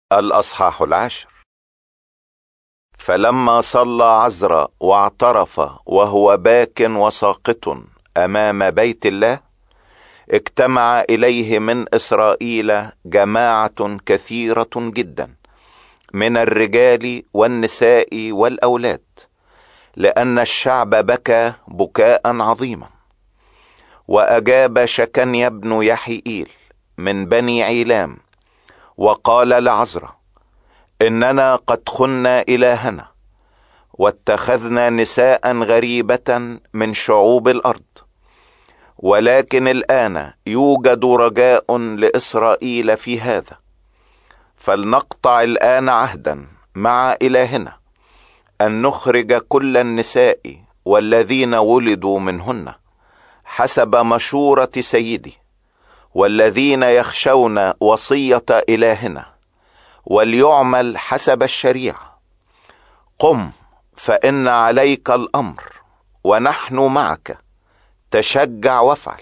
الأصحاح 10. فلما صلى عزرا واعترف وهو باك وساقط أمام بيت الله، اجتمع إليه من إسرائيل جماعة كثيرة جدا من الرجال والنساء والأولاد، لأن الشعب بكى بكاء عظيما. وأجاب شكنيا بن يحيئيل من بني عيلام وقال لعزرا: إننا قد خنا إلهنا واتخذنا نساء غريبة من شعوب الأرض، ولكن الآن يوجد رجاء لإسرائيل في هذا، فلنقطع الآن عهدا مع إلهنا أن نخرج كل النساء والذين ولدوا منهن حسب مشورة سيدي، والذين يخشون وصية إلهنا، وليعمل حسب الشريعة. قم، فإن عليك الأمر ونحن معك، تشجع وافعل.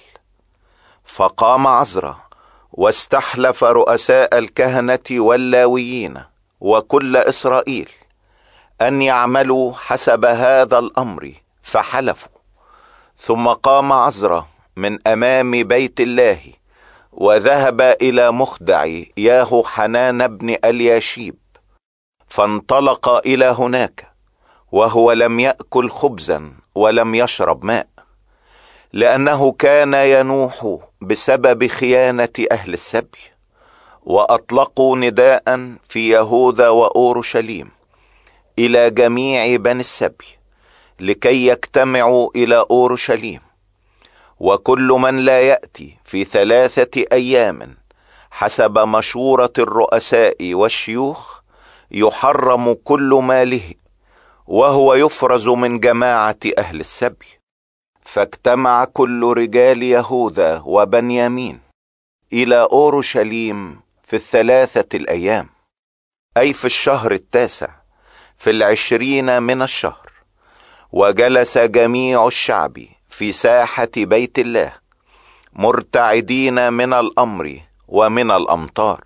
فقام عزرا واستحلف رؤساء الكهنة واللاويين وكل إسرائيل أن يعملوا حسب هذا الأمر، فحلفوا. ثم قام عزرا من أمام بيت الله وذهب إلى مخدع ياهوحنان بن الياشيب، فانطلق إلى هناك وهو لم يأكل خبزا ولم يشرب ماء، لأنه كان ينوح بسبب خيانة أهل السبي. وأطلقوا نداء في يهوذا وأورشليم إلى جميع بني السبي لكي يجتمعوا إلى أورشليم، وكل من لا يأتي في 3 أيام حسب مشورة الرؤساء والشيوخ يحرم كل ماله، وهو يفرز من جماعة أهل السبي. فاجتمع كل رجال يهوذا وبنيامين إلى أورشليم في 3 أيام، أي في الشهر 9 في 20 من الشهر. وجلس جميع الشعب في ساحة بيت الله مرتعدين من الأمر ومن الأمطار.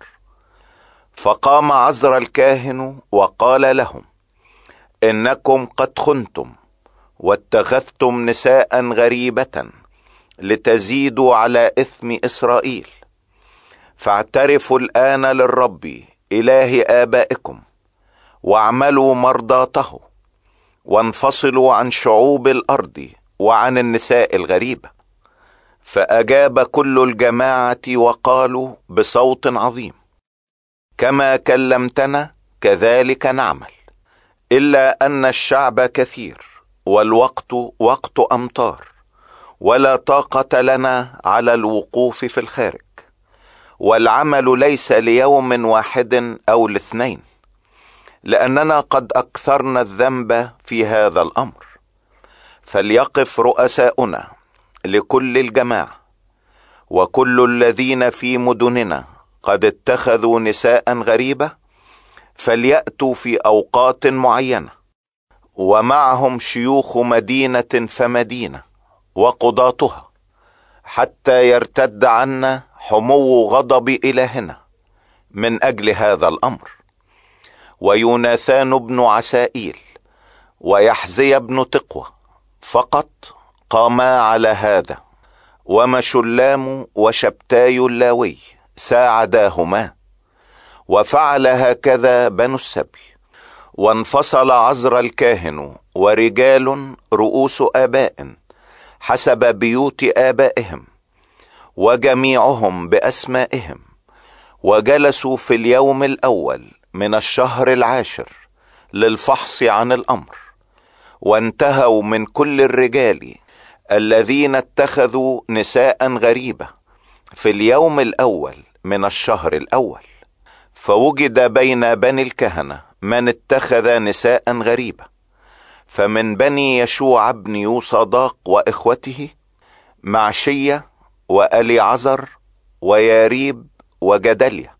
فقام عزرا الكاهن وقال لهم: إنكم قد خنتم واتخذتم نساء غريبة لتزيدوا على إثم إسرائيل، فاعترفوا الآن للرب إله آبائكم واعملوا مرضاته، وانفصلوا عن شعوب الأرض وعن النساء الغريبة. فأجاب كل الجماعة وقالوا بصوت عظيم: كما كلمتنا كذلك نعمل، إلا أن الشعب كثير والوقت وقت أمطار، ولا طاقة لنا على الوقوف في الخارج، والعمل ليس ليوم واحد أو ل2، لأننا قد أكثرنا الذنب في هذا الأمر. فليقف رؤساؤنا لكل الجماعة وكل الذين في مدننا قد اتخذوا نساء غريبة، فليأتوا في أوقات معينة، ومعهم شيوخ مدينة فمدينة وقضاتها، حتى يرتد عنا حمو غضب إلهنا من أجل هذا الأمر. ويوناثان بن عسائيل ويحزي بن تقوى فقط قاما على هذا، ومشلام وشبتاي اللاوي ساعداهما. وفعل هكذا بنو السبي. وانفصل عزرا الكاهن ورجال رؤوس آباء حسب بيوت آبائهم وجميعهم بأسمائهم، وجلسوا في اليوم الأول من الشهر 10 للفحص عن الأمر. وانتهوا من كل الرجال الذين اتخذوا نساء غريبة في اليوم الأول من الشهر الأول. فوجد بين بني الكهنة من اتخذ نساء غريبة، فمن بني يشوع بن يوصداق وإخوته معشية وأليعزر وياريب وجدليا،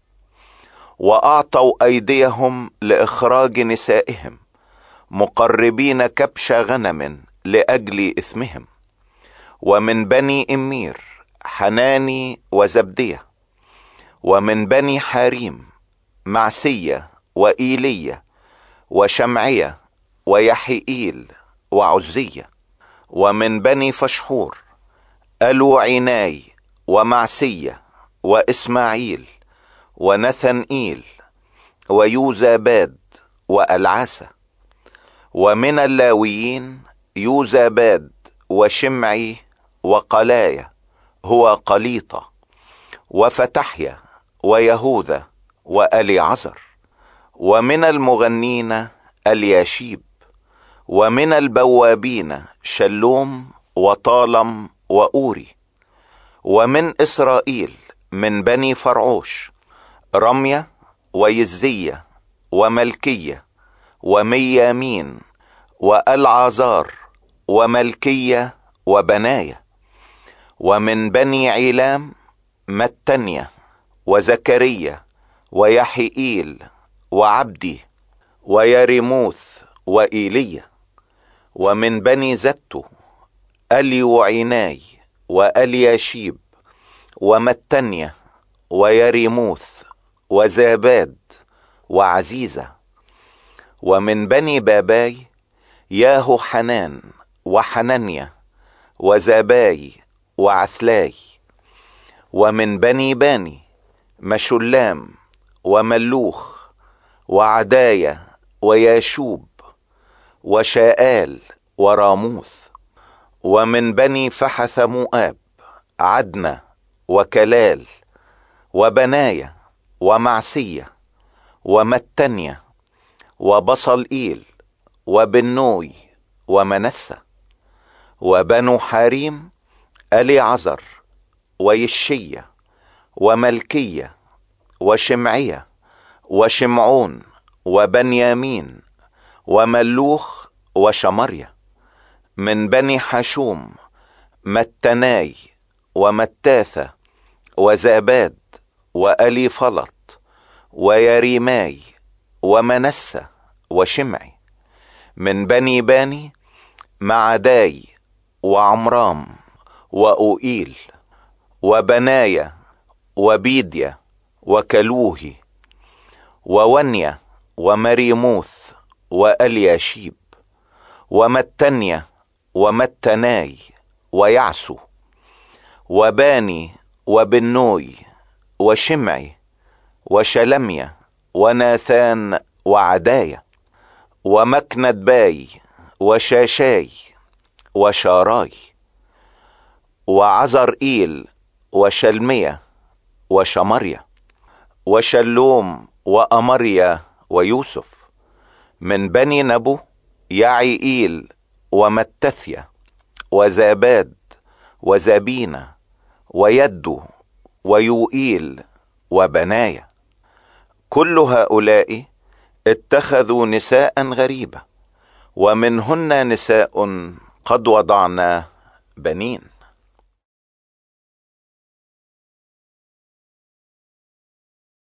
وأعطوا أيديهم لإخراج نسائهم مقربين كبش غنم لأجل إثمهم. ومن بني إمير حناني وزبدية، ومن بني حاريم معسية وإيلية وشمعية ويحيئيل وعزية. ومن بني فشحور ألوعيناي ومعسية وإسماعيل ونثنئيل ويوزاباد وألعاسة. ومن اللاويين يوزاباد وشمعي وقلايا هو قليطة وفتحيا ويهوذا وأليعزر. ومن المغنين الياشيب. ومن البوابين شلوم وطالم وأوري. ومن إسرائيل من بني فرعوش رمية ويزية وملكية وميامين وألعازار وملكية وبناية. ومن بني عيلام متنية وزكريا ويحيئيل وعبدي ويريموث وإيلية. ومن بني زتو أليوعيناي وألياشيب ومتنية ويريموث وزاباد وعزيزة. ومن بني باباي ياهو حنان وحنانيا وزاباي وعثلاي. ومن بني باني مشلام وملوخ وعدايا وياشوب وشاءال وراموث. ومن بني فحث مؤاب عدنا وكلال وبنايا ومعسية ومتنية وبصلئيل وبنوي ومنسة. وبنو حاريم أليعزر ويشية وملكية وشمعية وشمعون وبنيامين وملوخ وشمرية. من بني حشوم متناي ومتاثة وزاباد وألي فلط ويريماي ومنسة وشمعي. من بني باني معداي وعمرام وأوئيل وبنايا وبيديا وكلوهي وونيا ومريموث وألياشيب ومتنية ومتناي ويعسو وباني وبنوي وشمعي وشلمية وناثان وعدايا ومكند باي وشاشاي وشاراي وعزر إيل وشلمية وشمرية وشلوم وأمريا ويوسف. من بني نبو يعيئيل ومتثيا وزاباد وزابينا ويدو ويوئيل وبنايا. كل هؤلاء اتخذوا نساء غريبة ومنهن نساء قد وضعنا بنين.